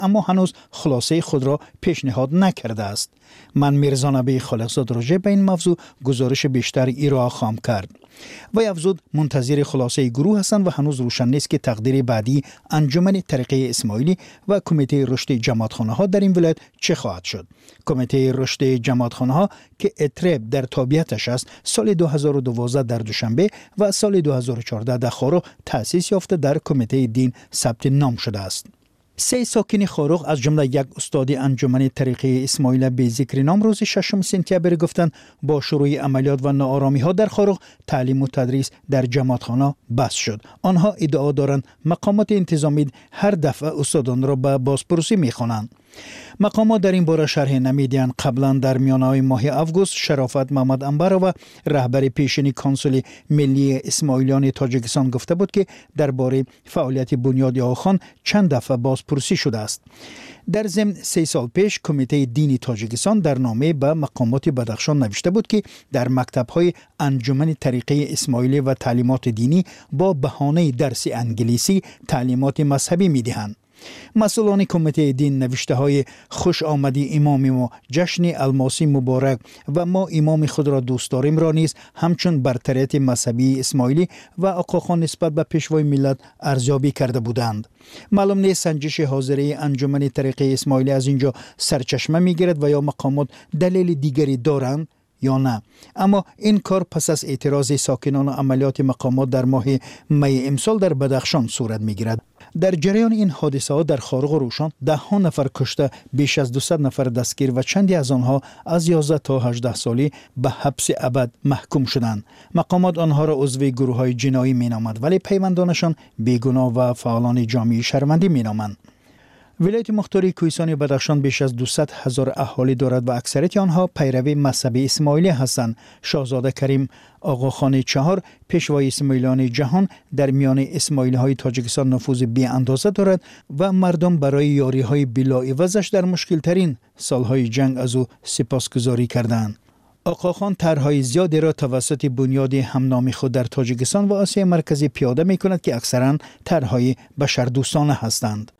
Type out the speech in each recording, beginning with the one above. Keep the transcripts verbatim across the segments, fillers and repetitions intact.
اما هنوز خلاصه خود را پیشنهاد نکرده است. من میرزا نبی خالقزاد راجع به این موضوع گزارش بیشتر ارائه خواهم کرد. و افزود منتظر خلاصه گروه هستند و هنوز روشن نیست که تقدیر بعدی انجمن طریقه اسماعیلی و کمیته رشد جماعتخانه ها در این ولایت چه خواهد شد. کمیته رشد جماعتخانه ها که اترب در تابعیتش است، سال دو هزار و دوازده در دوشنبه و سال دو هزار و چهارده در خارق تأسیس یافته در کمیته دین ثبت نام شده است. سه ساکن خارق از جمله یک استاد انجمن طریقه اسماعیل به ذکر نام روز ششم سپتامبر گفتند با شروع عملیات و ناآرامی ها در خارق تعلیم و تدریس در جماعتخانه بس شد. آنها ادعا دارند مقامات انتظامی هر دفعه استادان را به بازپرسی می‌خوانند. مقامات در این باره شرح نمیدهند. قبلا در میانه ماه آگوست شرافت محمد انبروا رهبر پیشین کنسول ملی اسماعیلیان تاجیکستان گفته بود که درباره فعالیت بنیاد آخان چند دفعه بازپرسی شده است. در ضمن سه سال پیش کمیته دینی تاجیکستان در نامه به مقامات بدخشان نوشته بود که در مکتب‌های انجمن طریقه اسماعیلی و تعلیمات دینی با بهانه درس انگلیسی تعلیمات مذهبی می‌دهند. مسئولان کمیته دین نوشته های خوش آمدی امام ما جشن الماسی مبارک و ما امام خود را دوست داریم را نیز همچون برتریت مذهبی اسماعیلی و آقاخان نسبت به پیشوای ملت ارزیابی کرده بودند. معلوم نیست سنجش حاضره انجمن طریقه اسماعیلی از اینجا سرچشمه میگیرد و یا مقامات دلیل دیگری دارند یا نه. اما این کار پس از اعتراض ساکنان و عملیات مقامات در ماه می امسال در بدخشان صورت میگیرد. در جریان این حادثه ها در خارق و روشان ده ها نفر کشته، بیش از دویست نفر دستگیر و چندی از آنها از یازده تا هجده سالی به حبس ابد محکوم شدند. مقامات آنها را عضو گروه های جنایی مینامند ولی پیوندانشان بیگناه و فعالان جامعه شهروندی مینامند. ولایت مختار کوهستان بدخشان بیش از دویست هزار اهالی دارد و اکثریت آنها پیروی مذهب اسماعیلی هستند. شاهزاده کریم آقاخان چهار پیشوای اسماعیلیان جهان در میان اسماعیلی های تاجیکستان نفوذ بی اندازه دارد و مردم برای یاری های بلا عوضش در مشکل ترین سالهای جنگ از او سپاسگزاری کردند. آقاخان طرحهای زیادی را توسط بنیاد همنامی خود در تاجیکستان و آسیای مرکزی پیاده می کند که اکثرا طرحهای بشردوستانه هستند.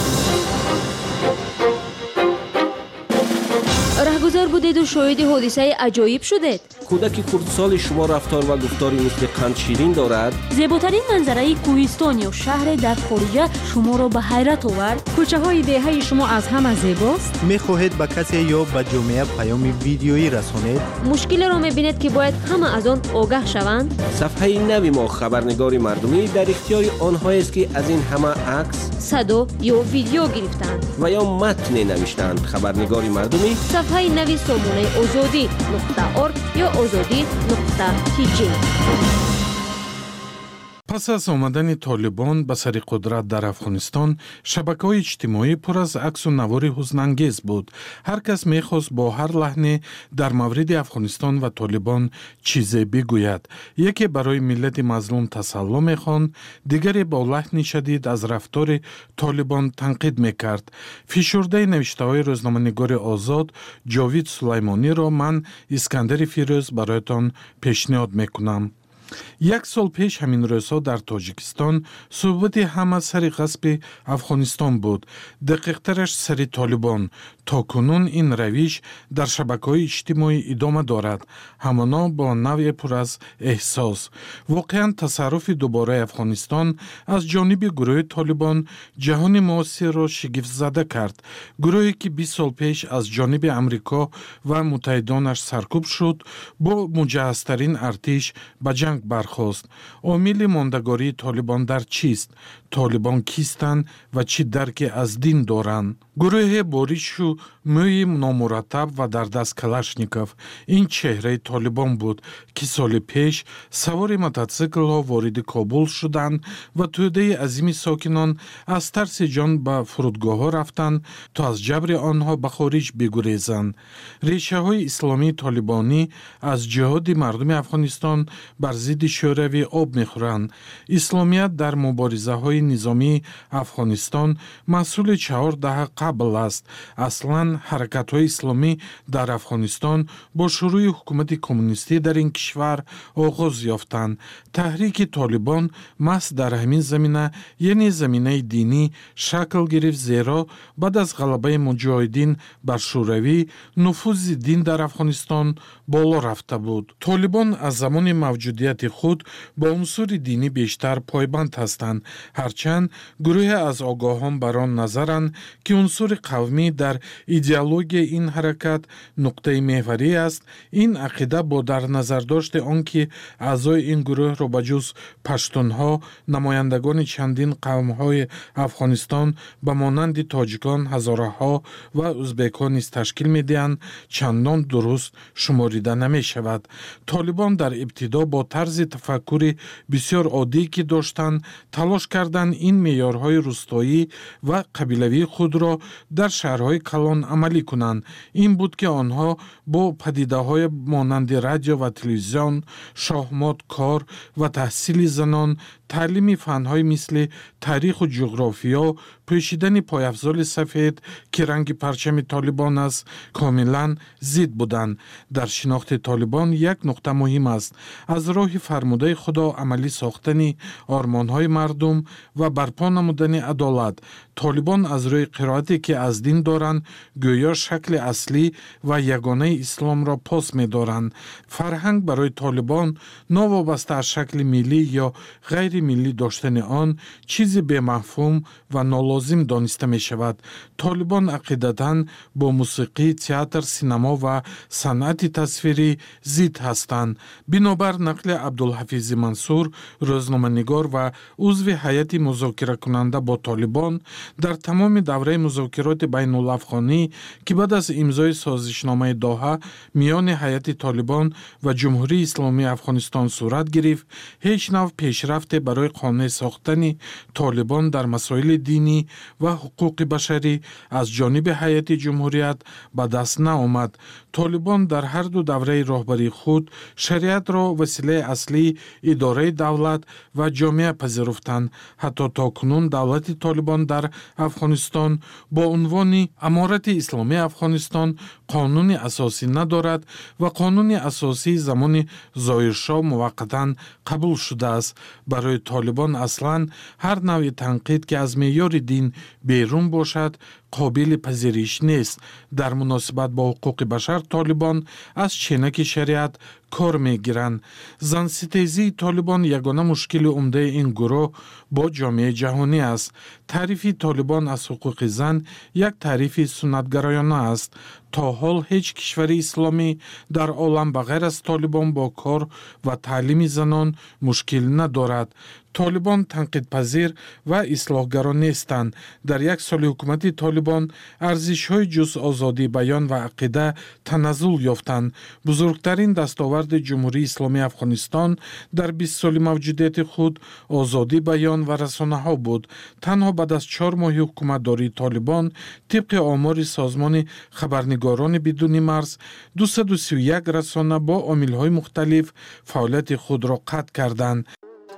رهگذر بودید و شاهد حادثه عجایب شدید. کودک کردسال شما رفتار و گفتاری مثل قند شیرین دارد. زیباترین منظره کوهستان یا شهر در خارج شما را به حیرت آورد. کوچه های دهه شما از همه زیباست. میخواهید به کسی یا به جامعه پیام ویدیویی رسانید؟ مشکل را میبینید که باید همه از آن آگاه شوند. صفحه نوی ما خبرنگار مردمی در اختیار آنهایی است که از این همه عکس، صدا یا ویدیو گرفتند و یا متن نوشتند. خبرنگار مردمی صفحه نوی سامانه آزادی نقطه ارگ یا آزادی نقطه تی جی. پس از آمدن طالبان به سر قدرت در افغانستان، شبکه‌های اجتماعی پر از عکس و نوار حزن‌انگیز بود. هر کس می‌خواست با هر لحنی در مورد افغانستان و طالبان چیزی بگوید. یکی برای ملت مظلوم تسلی می‌خواند، دیگری با لحن شدید از رفتار طالبان تنقید می‌کرد. فشرده نوشته‌های روزنامه‌نگار آزاد جاوید سلیمانی را من اسکندر فیروز برایتان پیشنهاد می‌کنم. یک سال پیش همین روزها در تاجیکستان صحبت همه سر غصب افغانستان بود، دقیق‌ترش سر طالبان. تا کنون این روش در شبکه‌های اجتماعی ادامه دارد، همانا با نوع پر از احساس. واقعا تصرف دوباره افغانستان از جانب گروه طالبان جهان معاصر را شگفت زده کرد. گروهی که بیست سال پیش از جانب امریکا و متحدانش سرکوب شد، با مجهزترین ارتش به جنگ برخاست. عامل ماندگاری طالبان در چیست؟ طالبان کیستند و چی درکی از دین دارند؟ گروه باریش و موی نامرتب و در دست کلاشنیکوف این چهره طالبان بود که سال پیش سوار موتورسیکل ها وارد کابل شدند و توده عظیم ساکنان از ترس جان به فرودگاه ها رفتند تا از جبر آنها به خارج بگریزند. ریشه های اسلامی طالبانی از جهاد مردم افغانستان بر ضد شوروی آب میخورند. اسلامیت در مبارزه های نظامی افغانستان مسئول چهار دهه قبل است. اصلاً حرکت‌های اسلامی در افغانستان با شروع حکومت کمونیستی در این کشور آغاز یافتند. تحریک طالبان محض در همین زمینه یعنی زمینه دینی شکل گرفت، زیرا بعد از غلبه مجاهدین بر شوروی نفوذ دین در افغانستان بالا رفته بود. طالبان از زمان موجودیت خود با عنصر دینی بیشتر پایبند هستند، هرچند گروه از آگاهان بر آن نظرند که عنصر قومی در ایدئولوژی این حرکت نقطه محوری است. این عقیده با در نظر داشت آنکه اعضای این گروه را بجز پشتونها نمایندگان چندین قوم‌های افغانستان به مانند تاجیکان، هزاره‌ها و ازبکان نیز تشکیل می‌دهند چندان درست شماریده نمی‌شود. طالبان در ابتدا با طرز تفکر بسیار عادی که داشتند تلاش کردند این معیارهای روستایی و قبیلوی خود را در شهرهای کلان عملی کنند. این بود که آنها با پدیده‌های مانند رادیو و تلویزیون، شاهمات، کار و تحصیل زنان، تعلیم فن‌های مثل تاریخ و جغرافیا، پوشیدن پایافزال سفید که رنگ پرچم طالبان است، کاملا ضد بودند. در شناخت طالبان یک نقطه مهم است: از راه فرموده خدا عملی ساختن آرمان‌های مردم و برپا نمودن عدالت. طالبان از روی قرائتی که از دین دارند گویا شکل اصلی و یگانه اسلام را پاس می‌دارند. فرهنگ برای طالبان نوابسته از شکل ملی یا غیر ملی داشتن آن چیزی به مفهوم و نالازم دانسته می شود. طالبان عقیدتاً با موسیقی، تئاتر، سینما و صنعت تصویری ضد هستند. بنابر نقل عبدالحفیظ منصور، روزنامه‌نگار و عضو هیئت مذاکره کننده با طالبان، در تمام دوره مذاکرات بین الافغانی که بعد از امضای سازشنامه دوحه میان هیئت طالبان و جمهوری اسلامی افغانستان صورت گرفت، هیچ نوع پیشرفت برای قانع ساختن طالبان در مسائل دینی و حقوق بشری از جانب هیئت جمهوریت به دست نآمد. طالبان در هر دو دوره راهبری خود شریعت را وسیله اصلی اداره دولت و جامعه پذیرفتند. حتی تاکنون دولت طالبان در افغانستان با عنوان امارت اسلامی افغانستان قانون اساسی ندارد و قانون اساسی زمان ظاهرشاه موقتا قبول شده است. برای طالبان اصلا هر نوع تنقید که از معیار دین بیرون باشد قابل پذیرش نیست. در مناسبت با حقوق بشر طالبان از چینک شریعت کار میگیرند. زن ستیزی طالبان یگانه مشکل عمده این گروه با جامعه جهانی است. تعریف طالبان از حقوق زن یک تعریف سنتگرایانه است. تا حال هیچ کشور اسلامی در عالم بغیر از طالبان با کار و تعلیم زنان مشکل ندارد. طالبان تنقید پذیر و اصلاحگران نیستند. در یک سال حکومت طالبان ارزش‌های جز آزادی بیان و عقیده تنزل یافتند. بزرگترین دستاورد جمهوری اسلامی افغانستان در بیست سال موجودیت خود آزادی بیان و رسانه‌ها بود. تنها بعد از چهار ماه حکومتداری طالبان طبق آمار سازمان خبرنگاران بدون مرز دویست و سی و یک رسانه با عامل‌های مختلف فعالیت خود را قطع کردند.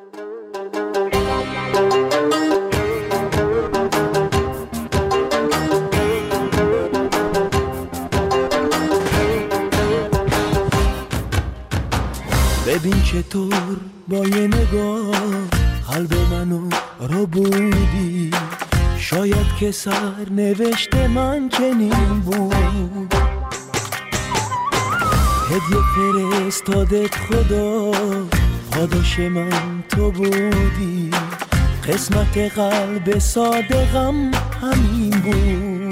ببین چطور با یه نگاه قلب منو رو بودی، شاید که سر نوشته من چنین بود. هدیه فرستادت خدا، پاداش من تو بودی، قسمت قلب صادقم همین بود.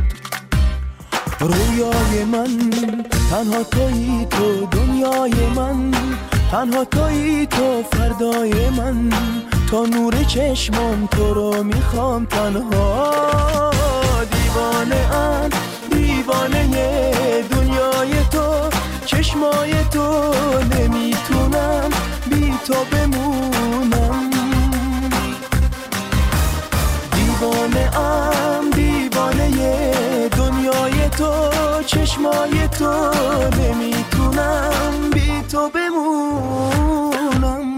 رویای من تنها تویی، تو دنیای من تنها تویی، تو فردای من، تا نور چشمم تو رو میخوام تنها. دیوانه ام دیوانه دنیای تو، چشمای تو، نمیتونم بی تو بمونم. دیوانه ام دیوانه دنیای تو، چشمای تو، نمیتونم بی تو بمونم.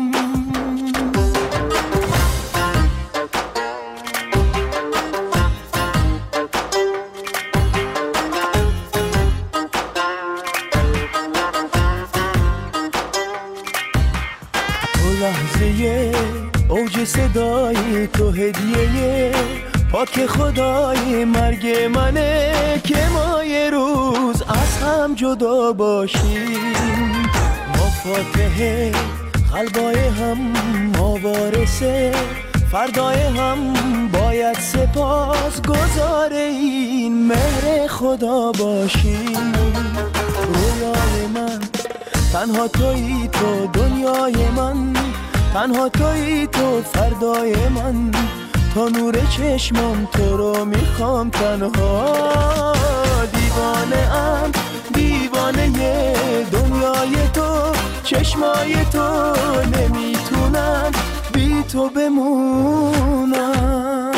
واسه تو هدیه پاک خدای مرگ منه که ما یه روز از هم جدا باشیم. ما فاتحه قلبای هم، ما وارثه فردای هم، باید سپاس گزار این مهر خدا باشیم. رویای من تنها تویی، تو دنیای من تنها تویی، تو فردای من، تا نور چشمم تو رو میخوام تنها. دیوانه ام دیوانه دنیای تو، چشمای تو، نمیتونم بی تو بمونم.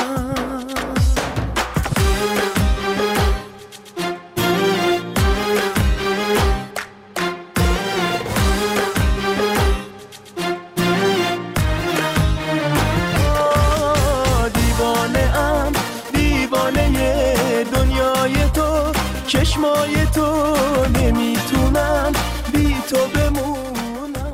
چشمای تو، نمیتونم بی تو بمونم.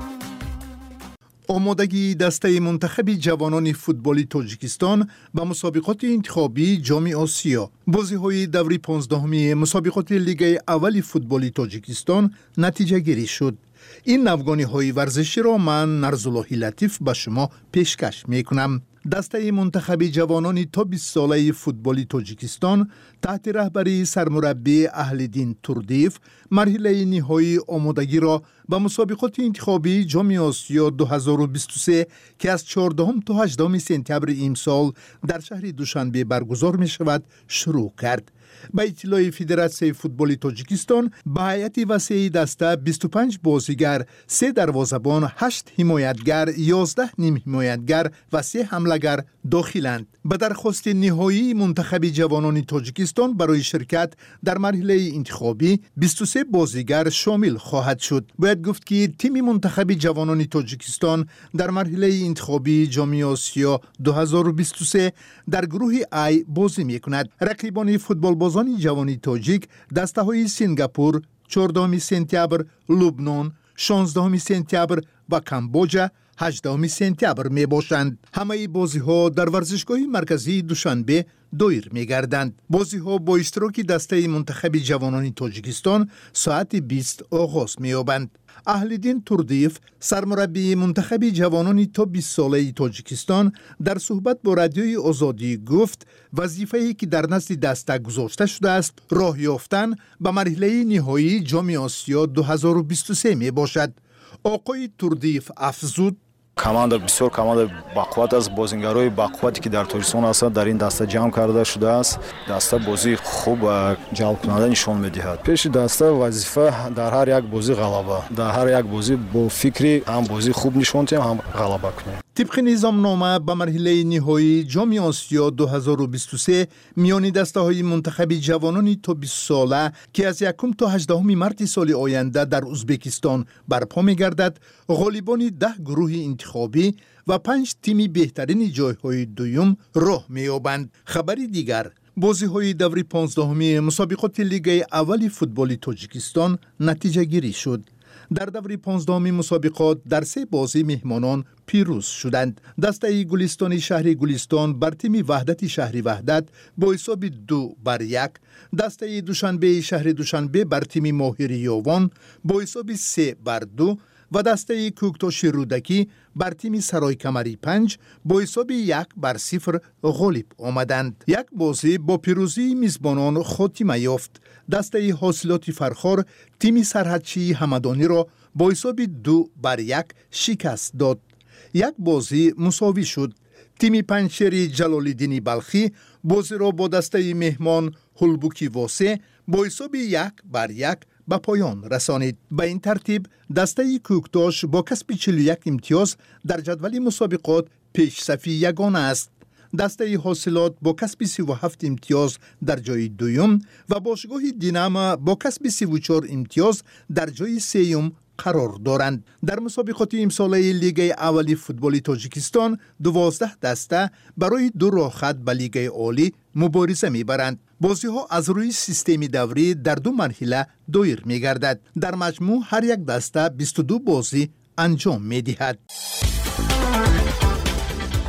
آمادگی دسته منتخب جوانان فوتبالی تاجیکستان به مسابقات انتخابی جام آسیا. بازی‌های دوره پانزدهمی مسابقات لیگ اول فوتبالی تاجیکستان نتیجه گیری شد. این نوگانی‌های ورزشی را من نرزاللهی لطیف به شما پیشکش می‌کنم. دسته منتخب جوانان تا بیست ساله فوتبالی تاجیکستان تحت رهبری سرمربی اهل‌دین توردیف مرحله نهایی آمادگی را به مسابقات انتخابی جام آسیا دو هزار و بیست و سه که از چهاردهم تا هجدهم سپتامبر امسال در شهر دوشنبه برگزار می شود شروع کرد. به اطلاع فدراسیون فوتبال تاجیکستان به هیئت وسیع دسته بیست و پنج بازیگر، سه دروازه‌بان، هشت حمایتگر، یازده نیم حمایتگر و سه حمله‌گر داخلند. به درخواست نهایی منتخب جوانان تاجیکستان برای شرکت در مرحله انتخابی بیست و سه بازیگر شامل خواهد شد. باید گفت که تیم منتخب جوانان تاجیکستان در مرحله انتخابی جام آسیا دو هزار و بیست و سه در گروه ای بازی می‌کند. رقیبان فوتبال بازان جوانی تاجیک دسته‌های سنگاپور، چهاردهم سپتامبر، لبنان، شانزدهم سپتامبر و کامبوجا هجدهم سپتامبر می باشند. همه بازی ها در ورزشگاه مرکزی دوشنبه دایر می گردند. بازی ها با اشتراک دسته منتخب جوانان تاجیکستان ساعت بیست آغاز می یابند. اهل‌دین توردیف سرمربی منتخب جوانان تا بیست ساله تاجیکستان در صحبت با رادیوی آزادی گفت وظیفه‌ای که در نزد دسته گذاشته شده است راه یافتن به مرحله نهایی جام آسیا دو هزار و بیست و سه می باشد. آقای توردیف افزود команда бисёр команда бақувват аст, бозингарои бақуввате ки дар тоҷикистон ҳастанд дар ин даста ҷамъ карда шудааст. даста бозии хуб ва ҷалбкунанда нишон медиҳад. пеши даста вазифа дар ҳар як бозӣ ғалаба, дар ҳар як бозӣ бо фикри ҳам бозии хуб нишон диҳем, ҳам ғалаба кунем. طبق نظامنامه به مرحله نهایی جام آسیا دو هزار و بیست و سه میان دسته‌های منتخب جوانان تا بیست ساله که از یکم تا هجدهم مارس سال آینده در ازبکستان برپا می‌گردد، غالبان ده گروه انتخابی و پنج تیم بهترین جایهای دوم راه می‌یابند. خبری دیگر، بازی‌های دوره پانزدهمی مسابقات لیگ اول فوتبال تاجیکستان نتیجه گیری شد. در دوره پانزدهمی مسابقات در سه بازی مهمانان پیروز شدند. دسته گلستان شهر گلستان بر تیم وحدت شهر وحدت با حساب دو بر یک، دسته دوشنبه شهر دوشنبه بر تیم ماهر یاوان با حساب سه بر دو و دسته کوکتاش رودکی بر تیم سرای کمری پنج با حساب یک بر صفر غالب آمدند. یک بازی با پیروزی میزبانان خاتمه یافت. دسته حاصلات فرخار تیم سرحدچی همدانی را با حساب دو بر یک شکست داد. یک بازی مساوی شد. تیم پنجشیر جلال‌الدین بلخی بازی را با دسته مهمان هلبوکی واسه با حساب یک بر یک به پایان رسانید. به این ترتیب دسته کوکتاش با کسب چهل و یک امتیاز در جدول مسابقات پیش صفی یگانه است. دسته حاصلات با کسب سی و هفت امتیاز در جای دوم و باشگاه دینما با کسب سی و چهار امتیاز در جای سوم قرار دارند. در مسابقات امساله لیگ اولی فوتبال تاجیکستان دوازده دسته برای دو راه خط به لیگ عالی مبارزه میبرند. بازی ها از روی سیستم دوری در دو مرحله دایر میگردد. در مجموع هر یک دسته بیست و دو بازی انجام میدهد.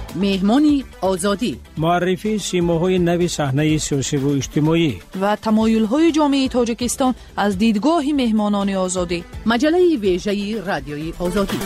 مهمانی آزادی، معرفی سیماهای نو صحنه سیاسی و اجتماعی و تمایل‌های جامعه تاجیکستان از دیدگاه مهمانان آزادی. مجله ویژه رادیوی آزادی.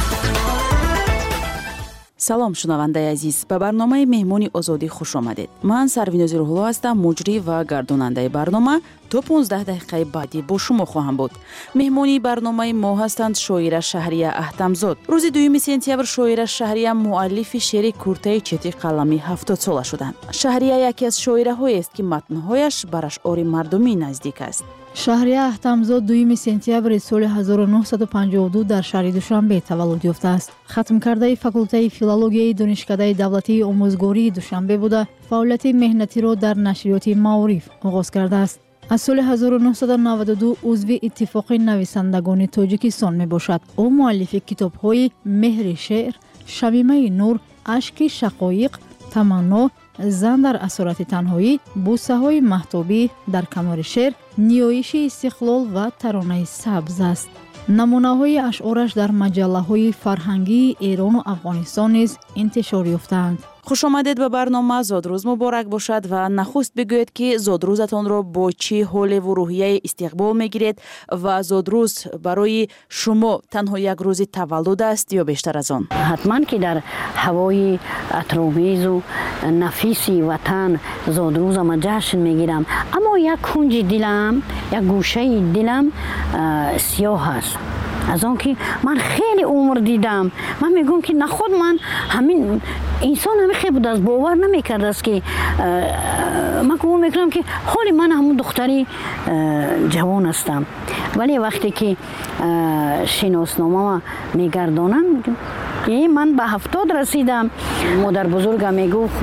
салом шунавандаи азиз, ба барномаи меҳмони озодӣ хуш омадед. ман Сарвинози Рӯҳулло ҳастам, муҷрӣ ва гардонандаи барнома. то понздаҳ дақиқаи баъдӣ бо шумо хоҳам буд. меҳмони барномаи мо ҳастанд шоира Шаҳрия Аҳтамзод. рӯзи дуюми сентябр шоира Шаҳрия муаллифи шеъри куртаи чети қаламӣ ҳафтод сола шуданд. Шаҳрия яке аз шоираҳоест ки матнҳояш ба ашъори мардумӣ наздик аст. Шаҳрия Аҳтамзод дуюми сентябри соли ҳазору нуҳсаду панҷоҳу ду дар шаҳри Душанбе таваллуд ёфтааст. Хатмкардаи факултаи филологияи Донишкадаи давлатии омӯзгории Душанбе буда, фаъолияти меҳнатиро дар нашриёти Маориф оғоз кардааст. аз соли ҳазору нуҳсаду наваду ду узви иттифоқи нависандагони Тоҷикистон мебошад. ӯ муаллифи китобҳои Меҳри шеър, Шамимаи нур, Ашки шақоиқ, Таманно, Зан дар асорати танҳоӣ, Бусаҳои маҳтобӣ, Дар канори шеър, Ниёиши истиқлол ва Таронаи сабз аст. намунаҳои ашъораш дар маҷаллаҳои фарҳангии Эрону Афғонистон низ интишор ёфтаанд. хушомадед ба барнома. Зодрӯз муборак бошад ва нахуст бигӯед ки зодрӯзатонро бо чӣ ҳолеву рӯҳияе истиқбол мегиред ва зодрӯз барои шумо танҳо як рӯзи таваллуд аст ё бештар аз он? ҳатман ки дар ҳавои атромезу нафиси ватан зодрӯзама ҷашн мегирам, аммо як кунҷи дилам, як гӯшаи дилам сиёҳ аст. аз он ки ман хеле умр дидам, ман мегӯям ки нахуд ман ҳамин инсон ҳамин хел будааст, бовар намекардааст ки ман гумон мекунам ки ҳоли ман ҳамун духтари ҷавон ҳастам. вале вақте ки шиносномама мегардонам, ман ба ҳафтод расидам, модарбузургам мегуфт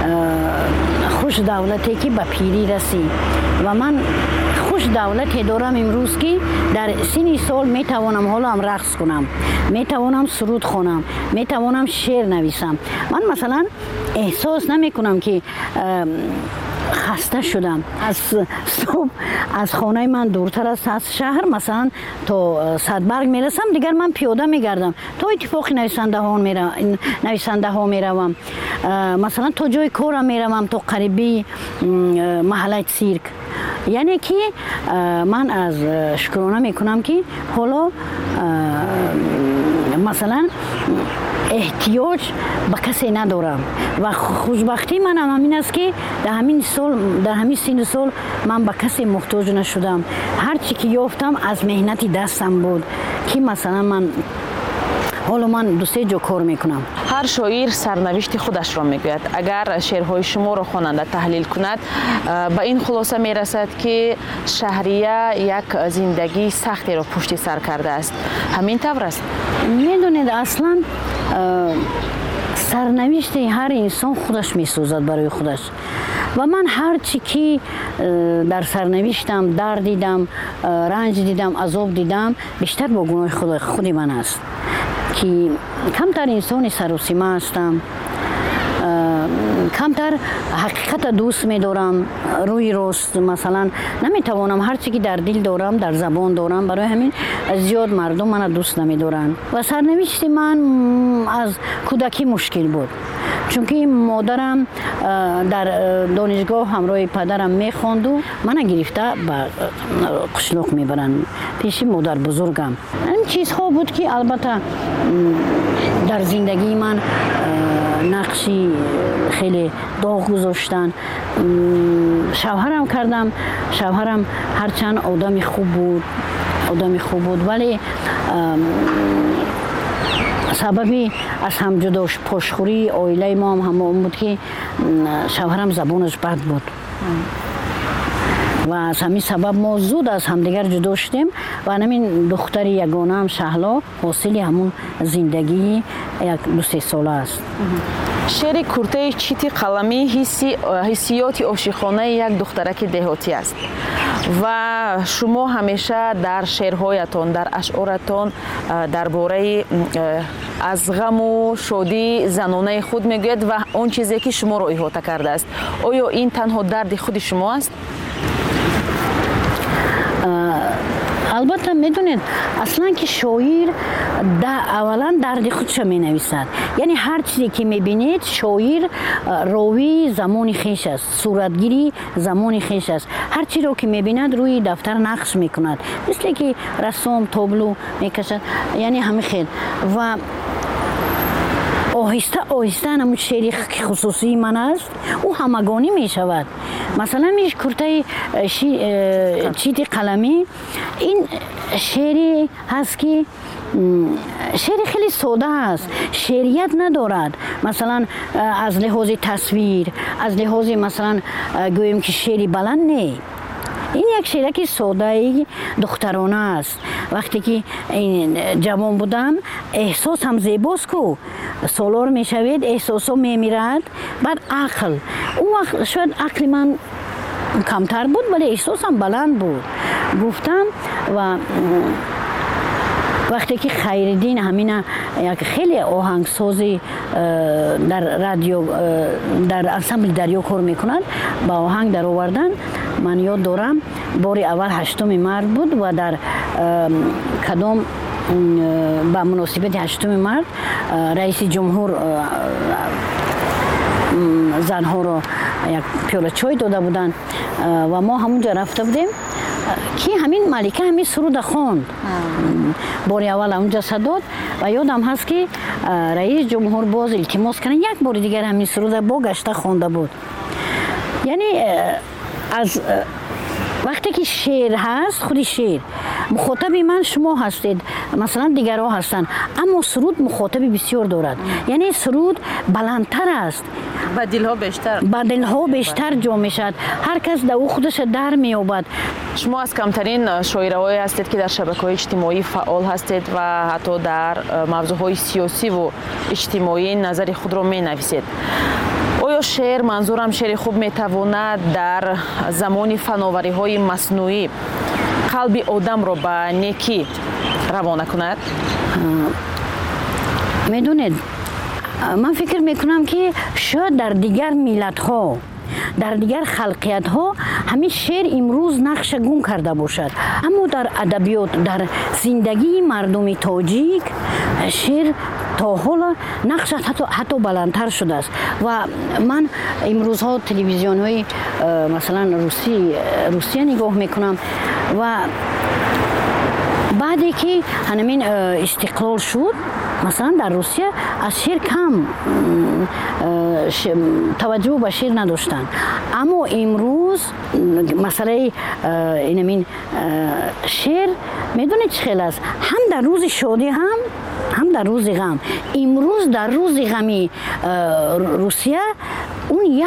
хуш давлате ки ба пирӣ расӣ ва ман хуш давлате дорам имрӯз ки дар синни сол метавонам ҳолам рақс кунам, метавонам суруд хонам, метавонам шеър нависам. ман масалан эҳсос намекунам ки хаста шудам. аз субҳ аз хонаи ман дуртар аст, аз шаҳр масалан то Садбарг мерасам, дигар ман пиёда мегардам, то иттифоқи нависандаҳо меравам, масалан то ҷои корам меравам, то қариби маҳаллаи цирк. яъне ки ман аз шукрона мекунам ки ҳоло масалан эҳтиёҷ ба касе надорам ва хушбахтии манам ҳамин аст ки дар ҳамин сол, дар ҳамин синну сол ман ба касе муҳтоҷ нашудам. ҳар чӣ ки ёфтам аз меҳнати дастам буд, ки масалан ман ҳоло ман дусе ҷо кор мекунам. ҳар шоир сарнавишти худашро мегӯяд. агар шеърҳои шуморо хонанда таҳлил кунад, ба ин хулоса мерасад ки Шаҳрия як зиндагии сахтеро пушти сар кардааст. ҳамин тавр аст? медонед, аслан сарнавишти ҳар инсон худаш месозад барои худаш. ва ман ҳар чӣ ки дар сарнавиштам дард дидам, ранҷ дидам, азоб дидам, бештар бо гуноҳи худи ман аст, ки камтар инсони саросима ҳастам, камтар ҳақиқата дӯст медорам, рӯи рост масалан наметавонам ҳар чӣ ки дар дил дорам, дар забон дорам, барои ҳамин зиёд мардум мана дӯст намедоранд. ва сарнавишти ман аз кӯдакӣ мушкил буд, чунки модарам дар донишгоҳ ҳамроҳи падарам мехонду мана гирифта ба қишлоқ мебаранд пеши модарбузургам. ин чизҳо буд ки албатта дар зиндагии ман нақши хеле доғ гузоштан. шавҳарам кардам, шавҳарам ҳарчанд одами хуб буд, одами хуб буд, вале сабаби аз ҳамҷудош пошхӯрии оилаи мо ҳам ҳамон буд ки шавҳарам забонаш бад буд ва аз ҳамин сабаб мо зуд аз ҳамдигар ҷудо шудем ва ҳамин духтари ягонаам Шаҳло ҳосили ҳамун зиндагии як ду се сола аст. шеъри куртаи чити қаламӣ ҳиссиёти ошиқонаи як духтараки деҳотӣ аст ва шумо ҳамеша дар шеърҳоятон, дар ашъоратон дар бораи аз ғаму шодии занонаи худ мегӯяд ва он чизе ки шуморо иҳота кардааст. оё ин танҳо дарди худи шумо аст? البته میدونید اصلا که شاعر اولا درد خودش مینویسد، یعنی هر چیزی که میبینید شاعر راوی زمان خویش است، صورتگیری زمان خویش است، هر چیزی رو که میبیند روی دفتر نقش میکند، مثل که رسم تابلو میکشد، یعنی همین خیلی و آهسته آهسته همون شعری که خصوصی من است او همگانی می شود. مثلا میش کرته چیت قلمی این شعری هست که شعری خیلی ساده است، شعریت ندارد، مثلا از لحاظ تصویر، از لحاظ مثلا گویم که شعری بلند نه، این یک شعری که ساده دخترانه است. وقتی که جوان بودم احساس هم زیباست کو سالار می شوید، احساس ها می میرد، بعد عقل اون وقت شاید عقل من کمتر بود ولی احساس هم بلند بود. گفتم و وقتی که خیرالدین همین یک خیلی آهنگسازی در رادیو در انسامبل دریا کار میکنند، با آهنگ در آوردن من یاد دارم بار اول هشتم مرد بود و در کدام با مناسبت هشتم مرد رئیس جمهور زنها رو یک پیاله چای داده بودن و ما همونجا رفته بودیم که همین ملکه همین سرود خواند، بار اول اونجا صداد و یادم هست که رئیس جمهور باز التماس کردن یک بار دیگر همین سرود با گشته خوانده بود. یعنی از وقتی که شعر هست، خودی شعر مخاطب من شما هستید، مثلا دیگرها هستند، اما سرود مخاطب بسیار دارد، یعنی سرود بلندتر است، با دلها بیشتر با دلها بیشتر جا میشد، هر کس در او خودش در مییابد. شما از کمترین شاعرایی هستید که در شبکه‌های اجتماعی فعال هستید و حتی در موضوعهای سیاسی و اجتماعی نظر خود را مینویسید. آیا شعر، منظورم شعر خوب میتواند در زمان فناوری های مصنوعی قلب آدم را به نیکی روانه کند؟ میدونید من فکر میکنم که شاید در دیگر ملت ها، در دیگر خلقیت ها همین شعر امروز نقش گم کرده باشد، اما در ادبیات، در زندگی مردم تاجیک شعر تا حالا نقش حتی, حتی بلندتر شده است. و من امروز ها تلویزیون های مثلا روسی روسیه نگاه میکنم و بعدی که همین استقلال شد مثلا در روسیه از شعر کم توجه به شعر نداشتن، اما امروز مسئله اینمین شعر میدونید چه خیلی است، هم در روز شادی هم هم در روز غم. امروز در روز غمی روسیه اون یک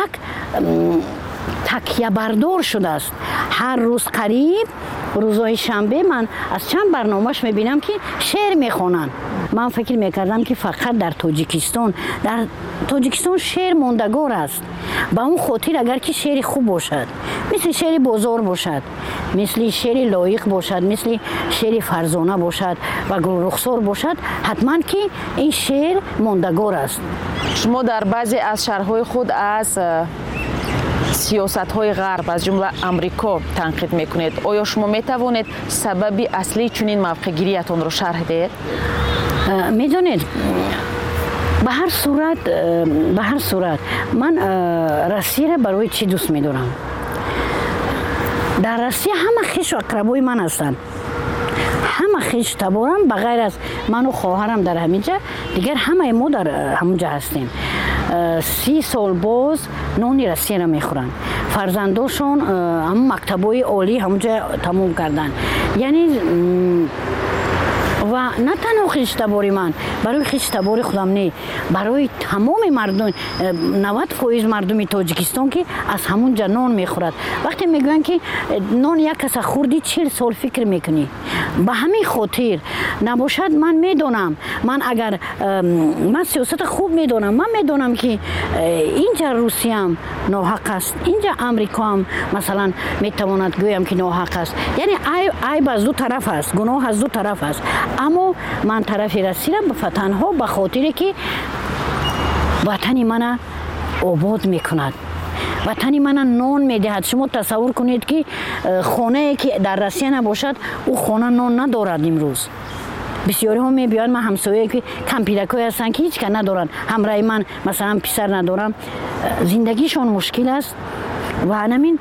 تکیه بردار شده است. هر روز قریب روزهای شنبه من از چند برنامهش میبینم که شعر میخونن. من فکر میکردم که فقط در تاجیکستان در تاجیکستان شعر ماندگار است. با اون خاطر اگر که شعر خوب باشد، مثل شعر بازار باشد، مثل شعر لایق باشد، مثل شعر فرزانه باشد و گل رخسار باشد، حتما که این شعر ماندگار است. شما در بعضی از شعرهای خود از سیاست‌های غرب از جمله امریکا تنقید میکنید. آیا شما میتوانید سبب اصلی چنین موقع‌گیریتان را شرح دهید؟ میدونید به هر صورت به هر صورت من روسیه را برای چی دوست میدارم؟ در روسیه همه خویش و اقربای من هستند، همه خویش تبارم بغیر از من و خواهرم در همینجا، دیگر همه ما در همونجا هستیم. سی سال باز نان روسیه را میخورن، فرزنداشون هم مکتبای عالی همونجا تموم کردن. یعنی و نه تنها خیشتباری من، برای خیشتباری خودم نه، برای تمام مردم نود فیصد مردم تاجیکستان که از همون نان میخورد. وقتی میگن که نان یک کس خوردی چهل سال فکر میکنی، به همین خاطر نباشد. من میدونم، من اگر من سیاست خوب میدونم، من میدونم که اینجا روسیه هم ناحق است، اینجا امریکا هم مثلا میتواند گویم که ناحق است. یعنی عیب از دو طرف است، گناه از دو طرف است، اما من طرف رسیدم به تنها به خاطر که وطن من آباد میکند. وطن من نان میدهد. شما تصور کنید که خانه که در روسیه نباشد او خانه نان ندارد. امروز بسیاری ها میبیان، من همسایه که کم پیدکای هستن که هیچ که ندارن، همراه من مثلا پسر ندارم، زندگیشان مشکل است و همین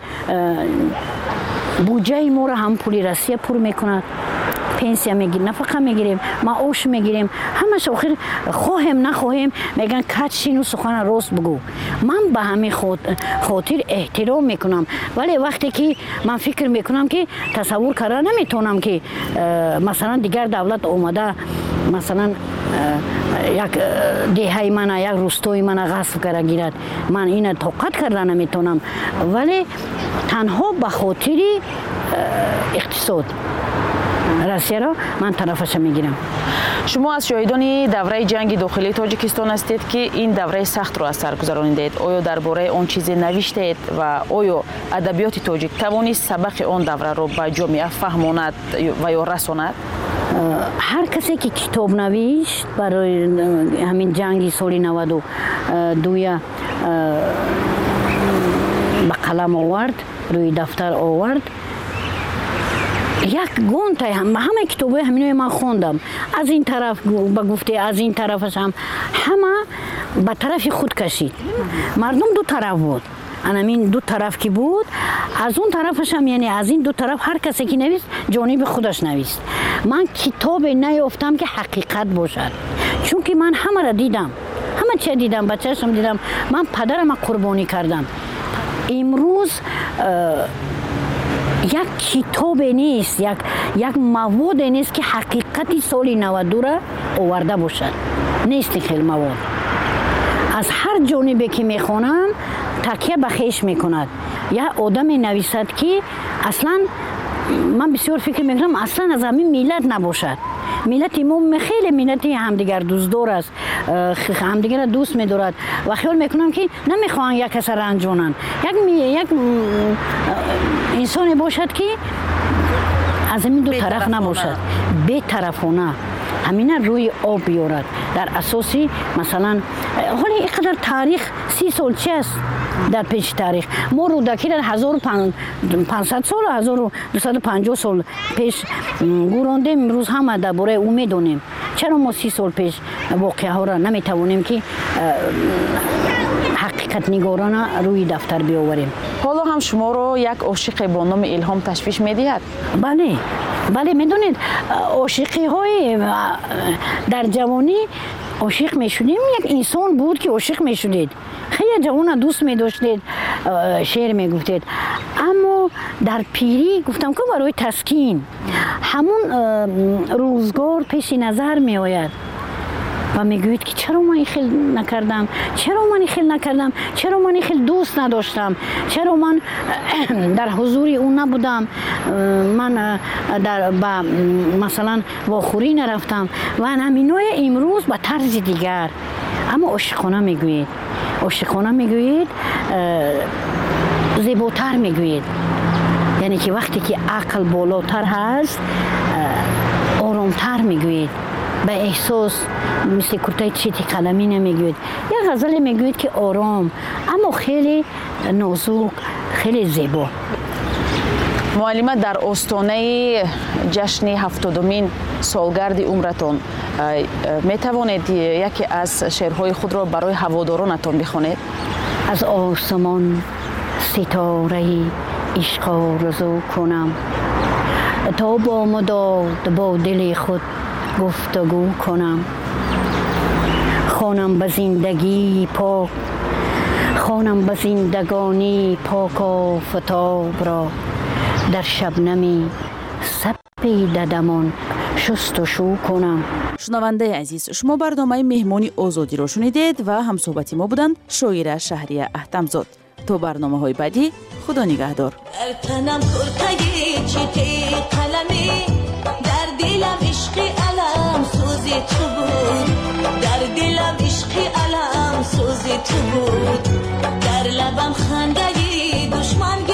بودجه ما را هم پولی روسیه پر میکند، پنسیا میگیریم، نفقه میگیریم، معاش میگیریم، همش آخر خواهیم نخواهیم میگن کچین و سخن راست بگو. من به همین خاطر احترام میکنم، ولی وقتی که من فکر میکنم که تصور کردن نمیتونم که مثلا دیگر دولت اومده مثلا یک دهه من یک روستای من غصب کرده گیرد، من این طاقت کردن نمیتونم، ولی تنها به خاطر اقتصاد روسیه را من طرفش میگیرم. شما از شاهدان دوره جنگ داخلی تاجیکستان هستید که این دوره سخت رو از سر گذراندید. آیا درباره آن چیزی نوشتید و آیا ادبیات تاجیک توانست سبق آن دوره رو به جامعه فهماند و یا رساند؟ هر کسی که کتاب نوشت برای همین جنگ سال نود و دو به قلم آورد، روی دفتر آورد، یک گونت هم همه کتابه همینو من خوندم، از این طرف به گفته از این طرفش هم همه به طرف خود کشید. مردم دو طرف بود، همین دو طرف کی بود، از اون طرفش هم یعنی از این دو طرف هر کسی که نویست جانب خودش نویست. من کتاب نیافتم که حقیقت باشد، چون که من همه را دیدم، همه چی دیدم، بچه‌شم دیدم، من پدرم قربانی کردم. امروز یک کتاب نیست، یک یک مواد نیست که حقیقتی سال نود و دو را آورده باشد، نیست خیلی مواد. از هر جانبی که میخوانم تکیه به خویش میکند. یا آدم نویسد که اصلا من بسیار فکر میکنم اصلا از همین ملت نباشد. ملت ما خیلی ملت همدیگر دوستدار است، همدیگر دوست می‌دارد و خیال میکنم که نمیخوان یک کس رنجونن. یک یک انسانی باشد که از این دو طرف نباشد، بی طرفانه همین روی آب بیارد. در اساسی مثلا حالا اینقدر تاریخ سی سال چه است در پیش تاریخ ما رو دکی در هزار و پانصد سال هزار و دویست و پنجاه سال پیش گورانده، امروز همه درباره او میدونیم. چرا ما سی سال پیش واقعه ها را نمیتوانیم که حقیقت نگارانه روی دفتر بیاوریم؟ حالا هم شما رو یک عاشق با نام الهام تشویش میدهد؟ بله بله، میدونید عاشقی های در جوانی عاشق میشدیم، یک انسان بود که عاشق میشدید، خیلی جوان دوست میداشتید، شعر میگفتید، اما در پیری گفتم که برای تسکین همون روزگار پیش نظر میآید و میگوید که چرا من خیلی نکردم، چرا من خیلی نکردم، چرا من خیلی دوست نداشتم، چرا من در حضور اون نبودم، من در با مثلا واخوری نرفتم و همینای امروز به طرز دیگر. اما عاشقانه میگوید، عاشقانه میگوید، زیباتر میگوید، یعنی که وقتی که عقل بالاتر هست آرامتر میگوید، به احساس مثل کرته چیتی قلمی نمیگوید. یک غزل میگوید که آرام اما خیلی نازک، خیلی زیبا. معلمه، در آستانه جشن هفتادمین سالگرد عمرتان می توانید یکی از شعرهای خود را برای هوادارانتان بخوانید؟ از آسمان ستاره عشق آرزو کنم، تا با مداد با دل خود گفتگو کنم، خوانم به زندگی پاک، خوانم به زندگانی پاک آفتاب را، در شبنمی سپی ددمان شست و شو کنم. شنونده عزیز، شما برنامه مهمانی آزادی را شنیدید و همصحبت ما بودند شاعره شهریه احتمزاد. تا برنامه های بعدی، خدا نگهدار. تنم کرتگی چیتی قلمی، در دلم عشقی علم سوزی تو بود، در دلم عشقی علم سوزی تو بود، در لبم خندگی دشمن